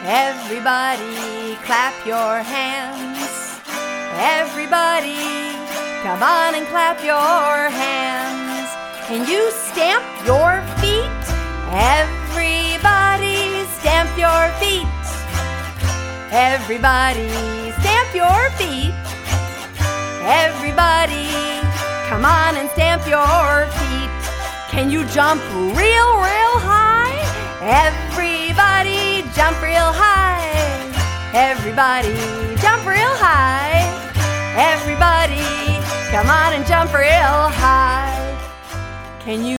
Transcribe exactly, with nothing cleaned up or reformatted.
Everybody clap your hands. Everybody, come on and clap your hands. Can you stamp your feet? Everybody stamp your feet. Everybody stamp your feet. Everybody, come on and stamp your feet. Can you jump real, real high? Everybody jump real high. Everybody jump real high. Everybody, come on and jump real high. Can you